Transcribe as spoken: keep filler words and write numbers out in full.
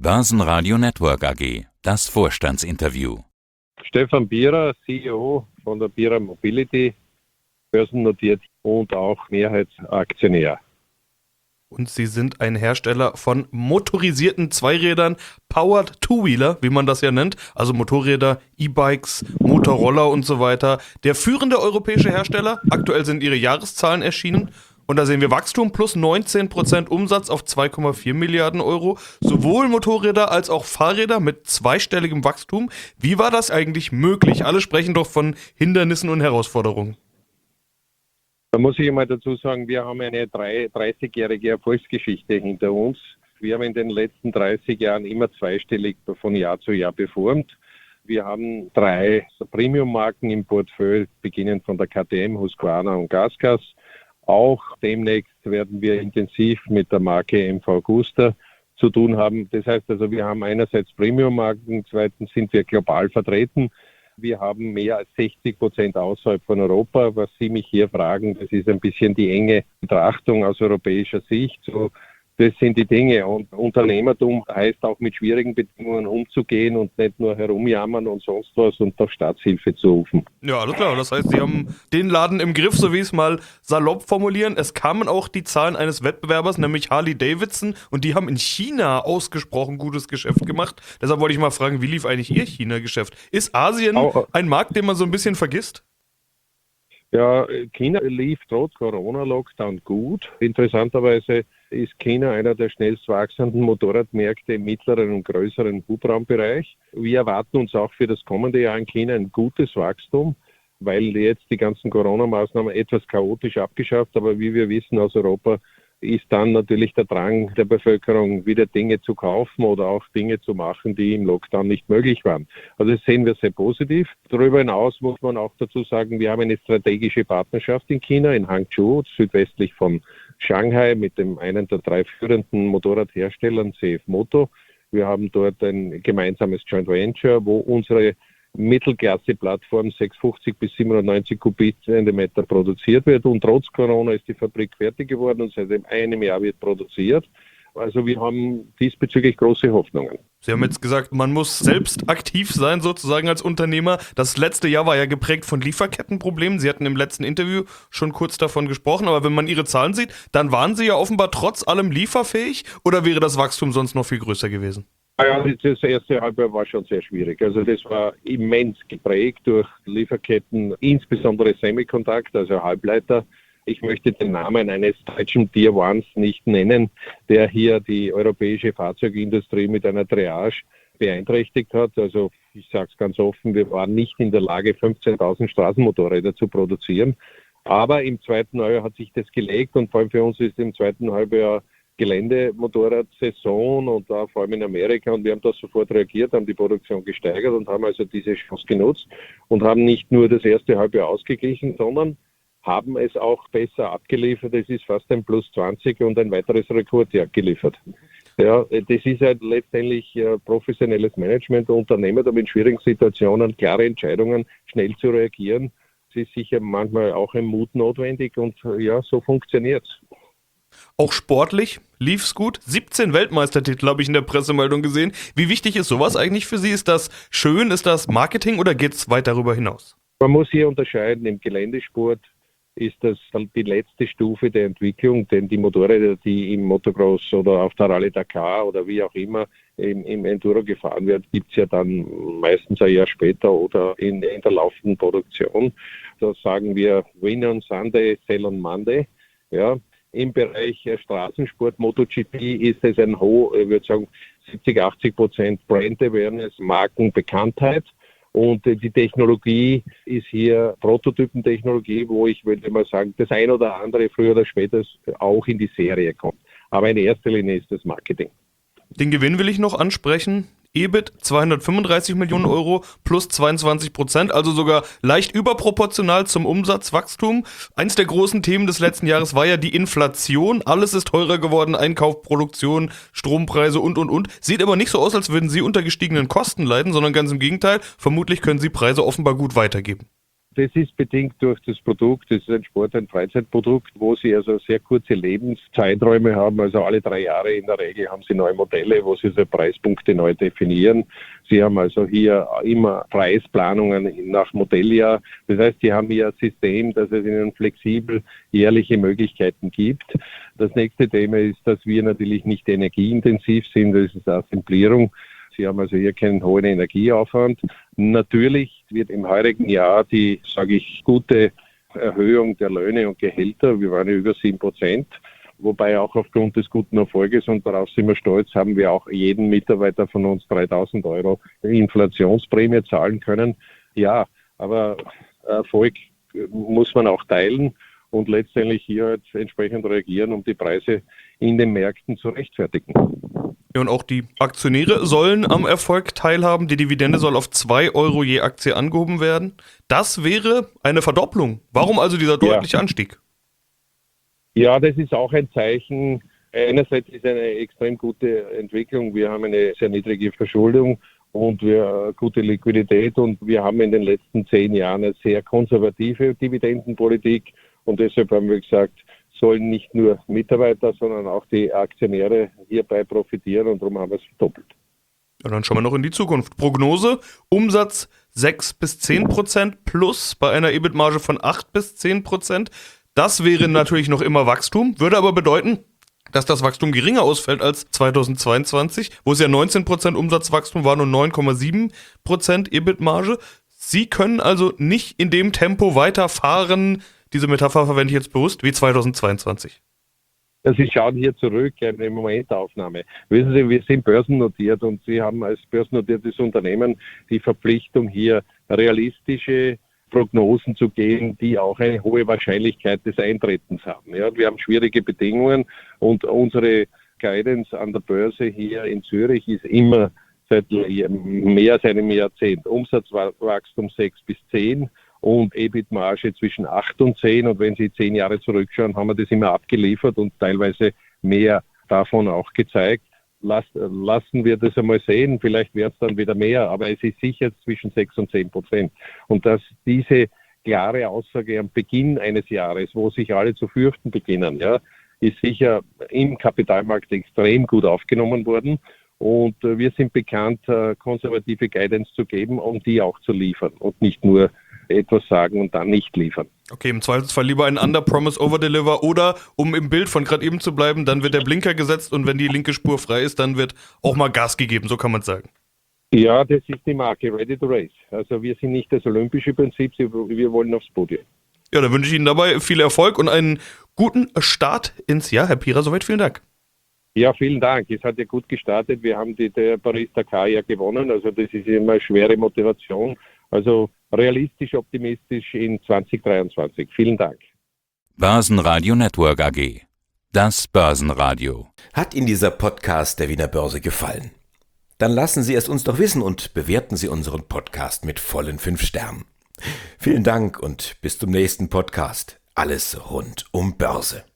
Börsenradio Network A G. Das Vorstandsinterview. Stefan Bierer, C E O von der Bierer Mobility, börsennotiert und auch Mehrheitsaktionär. Und Sie sind ein Hersteller von motorisierten Zweirädern, Powered Two-Wheeler, wie man das ja nennt, also Motorräder, E-Bikes, Motorroller und so weiter. Der führende europäische Hersteller, aktuell sind Ihre Jahreszahlen erschienen und da sehen wir Wachstum plus neunzehn Prozent Umsatz auf zwei Komma vier Milliarden Euro, sowohl Motorräder als auch Fahrräder mit zweistelligem Wachstum. Wie war das eigentlich möglich? Alle sprechen doch von Hindernissen und Herausforderungen. Da muss ich einmal dazu sagen, wir haben eine dreißigjährige Erfolgsgeschichte hinter uns. Wir haben in den letzten dreißig Jahren immer zweistellig von Jahr zu Jahr performt. Wir haben drei Premium-Marken im Portfolio, beginnend von der K T M, Husqvarna und GasGas. Auch demnächst werden wir intensiv mit der Marke M V Agusta zu tun haben. Das heißt also, wir haben einerseits Premium-Marken, zweitens sind wir global vertreten. Wir haben mehr als sechzig Prozent außerhalb von Europa. Was Sie mich hier fragen, das ist ein bisschen die enge Betrachtung aus europäischer Sicht. So, das sind die Dinge. Und Unternehmertum heißt auch mit schwierigen Bedingungen umzugehen und nicht nur herumjammern und sonst was und auf Staatshilfe zu rufen. Ja, alles klar. Das heißt, Sie haben den Laden im Griff, so wie es mal salopp formulieren. Es kamen auch die Zahlen eines Wettbewerbers, nämlich Harley Davidson, und die haben in China ausgesprochen gutes Geschäft gemacht. Deshalb wollte ich mal fragen, wie lief eigentlich Ihr China-Geschäft? Ist Asien auch ein Markt, den man so ein bisschen vergisst? Ja, China lief trotz Corona-Lockdown gut. Interessanterweise ist China einer der schnellst wachsenden Motorradmärkte im mittleren und größeren Hubraumbereich. Wir erwarten uns auch für das kommende Jahr in China ein gutes Wachstum, weil jetzt die ganzen Corona-Maßnahmen etwas chaotisch abgeschafft, aber wie wir wissen aus Europa, ist dann natürlich der Drang der Bevölkerung, wieder Dinge zu kaufen oder auch Dinge zu machen, die im Lockdown nicht möglich waren. Also das sehen wir sehr positiv. Darüber hinaus muss man auch dazu sagen, wir haben eine strategische Partnerschaft in China, in Hangzhou, südwestlich von Shanghai, mit dem einen der drei führenden Motorradherstellern, C F Moto. Wir haben dort ein gemeinsames Joint Venture, wo unsere Mittelklasse-Plattform sechshundertfünfzig bis siebenhundertneunzig Kubikzentimeter produziert wird. Und trotz Corona ist die Fabrik fertig geworden und seit einem Jahr wird produziert. Also wir haben diesbezüglich große Hoffnungen. Sie haben jetzt gesagt, man muss selbst aktiv sein sozusagen als Unternehmer. Das letzte Jahr war ja geprägt von Lieferkettenproblemen. Sie hatten im letzten Interview schon kurz davon gesprochen, aber wenn man Ihre Zahlen sieht, dann waren Sie ja offenbar trotz allem lieferfähig, oder wäre das Wachstum sonst noch viel größer gewesen? Ja, das erste Halbjahr war schon sehr schwierig. Also das war immens geprägt durch Lieferketten, insbesondere Semiconductor, also Halbleiter. Ich möchte den Namen eines deutschen Tier Ones nicht nennen, der hier die europäische Fahrzeugindustrie mit einer Triage beeinträchtigt hat. Also ich sage es ganz offen, wir waren nicht in der Lage, fünfzehntausend Straßenmotorräder zu produzieren. Aber im zweiten Halbjahr hat sich das gelegt und vor allem für uns ist im zweiten Halbjahr Geländemotorradsaison und da vor allem in Amerika, und wir haben da sofort reagiert, haben die Produktion gesteigert und haben also diese Chance genutzt und haben nicht nur das erste Halbjahr ausgeglichen, sondern haben es auch besser abgeliefert. Es ist fast ein Plus zwanzig und ein weiteres Rekordjahr geliefert. Ja, das ist halt letztendlich äh, professionelles Management, Unternehmer, da mit schwierigen Situationen, klare Entscheidungen, schnell zu reagieren. Es ist sicher manchmal auch ein Mut notwendig und äh, ja, so funktioniert's. Auch sportlich lief's gut. siebzehn Weltmeistertitel habe ich in der Pressemeldung gesehen. Wie wichtig ist sowas eigentlich für Sie? Ist das schön? Ist das Marketing oder geht's weit darüber hinaus? Man muss hier unterscheiden. Im Geländesport ist das die letzte Stufe der Entwicklung, denn die Motorräder, die im Motocross oder auf der Rallye Dakar oder wie auch immer im, im Enduro gefahren wird, gibt's ja dann meistens ein Jahr später oder in, in der laufenden Produktion. Da sagen wir Win on Sunday, Sell on Monday. Ja. Im Bereich Straßensport, MotoGP, ist es ein hoch, ich würde sagen, siebzig, achtzig Prozent Brand Awareness, Markenbekanntheit. Und die Technologie ist hier Prototypentechnologie, wo ich würde mal sagen, das ein oder andere früher oder später auch in die Serie kommt. Aber in erster Linie ist das Marketing. Den Gewinn will ich noch ansprechen. E B I T zweihundertfünfunddreißig Millionen Euro plus zweiundzwanzig Prozent, also sogar leicht überproportional zum Umsatzwachstum. Eins der großen Themen des letzten Jahres war ja die Inflation. Alles ist teurer geworden, Einkauf, Produktion, Strompreise und, und, und. Sieht aber nicht so aus, als würden Sie unter gestiegenen Kosten leiden, sondern ganz im Gegenteil. Vermutlich können Sie Preise offenbar gut weitergeben. Das ist bedingt durch das Produkt, das ist ein Sport-, ein Freizeitprodukt, wo sie also sehr kurze Lebenszeiträume haben, also alle drei Jahre in der Regel haben sie neue Modelle, wo sie so Preispunkte neu definieren. Sie haben also hier immer Preisplanungen nach Modelljahr. Das heißt, sie haben hier ein System, dass es ihnen flexibel jährliche Möglichkeiten gibt. Das nächste Thema ist, dass wir natürlich nicht energieintensiv sind, das ist Assemblierung. Sie haben also hier keinen hohen Energieaufwand. Natürlich wird im heurigen Jahr die, sage ich, gute Erhöhung der Löhne und Gehälter, wir waren ja über sieben Prozent, wobei auch aufgrund des guten Erfolges, und darauf sind wir stolz, haben wir auch jeden Mitarbeiter von uns dreitausend Euro Inflationsprämie zahlen können. Ja, aber Erfolg muss man auch teilen und letztendlich hier jetzt entsprechend reagieren, um die Preise in den Märkten zu rechtfertigen. Ja, und auch die Aktionäre sollen am Erfolg teilhaben. Die Dividende soll auf zwei Euro je Aktie angehoben werden. Das wäre eine Verdopplung. Warum also dieser deutliche ja. Anstieg? Ja, das ist auch ein Zeichen. Einerseits ist eine extrem gute Entwicklung. Wir haben eine sehr niedrige Verschuldung und wir gute Liquidität und wir haben in den letzten zehn Jahren eine sehr konservative Dividendenpolitik und deshalb haben wir gesagt, sollen nicht nur Mitarbeiter, sondern auch die Aktionäre hierbei profitieren und darum haben wir es verdoppelt. Ja, dann schauen wir noch in die Zukunft. Prognose, Umsatz sechs bis zehn Prozent plus bei einer E B I T-Marge von acht bis zehn Prozent. Das wäre natürlich noch immer Wachstum, würde aber bedeuten, dass das Wachstum geringer ausfällt als zweitausendzweiundzwanzig, wo es ja neunzehn Prozent Umsatzwachstum waren und neun Komma sieben Prozent E B I T-Marge. Sie können also nicht in dem Tempo weiterfahren, diese Metapher verwende ich jetzt bewusst, wie zweitausendzweiundzwanzig. Sie schauen hier zurück, eine Momentaufnahme. Wissen Sie, wir sind börsennotiert und Sie haben als börsennotiertes Unternehmen die Verpflichtung, hier realistische Prognosen zu geben, die auch eine hohe Wahrscheinlichkeit des Eintretens haben. Ja, wir haben schwierige Bedingungen und unsere Guidance an der Börse hier in Zürich ist immer seit mehr als einem Jahrzehnt Umsatzwachstum sechs bis zehn und E B I T-Marge zwischen acht und zehn. Und wenn Sie zehn Jahre zurückschauen, haben wir das immer abgeliefert und teilweise mehr davon auch gezeigt. Lass, lassen wir das einmal sehen, vielleicht wird es dann wieder mehr, aber es ist sicher zwischen sechs und zehn Prozent. Und dass diese klare Aussage am Beginn eines Jahres, wo sich alle zu fürchten beginnen, ja, ist sicher im Kapitalmarkt extrem gut aufgenommen worden. Und äh, wir sind bekannt, äh, konservative Guidance zu geben, um die auch zu liefern und nicht nur etwas sagen und dann nicht liefern. Okay, im Zweifelsfall lieber ein Under-Promise, Over-Deliver oder, um im Bild von gerade eben zu bleiben, dann wird der Blinker gesetzt und wenn die linke Spur frei ist, dann wird auch mal Gas gegeben, so kann man es sagen. Ja, das ist die Marke, ready to race. Also wir sind nicht das olympische Prinzip, wir wollen aufs Podium. Ja, dann wünsche ich Ihnen dabei viel Erfolg und einen guten Start ins Jahr. Herr Pierer, soweit vielen Dank. Ja, vielen Dank. Es hat ja gut gestartet. Wir haben die der Paris-Dakar ja gewonnen. Also das ist immer eine schwere Motivation. Also realistisch, optimistisch in zwanzig dreiundzwanzig. Vielen Dank. Börsenradio Network A G. Das Börsenradio. Hat Ihnen dieser Podcast der Wiener Börse gefallen? Dann lassen Sie es uns doch wissen und bewerten Sie unseren Podcast mit vollen fünf Sternen. Vielen Dank und bis zum nächsten Podcast. Alles rund um Börse.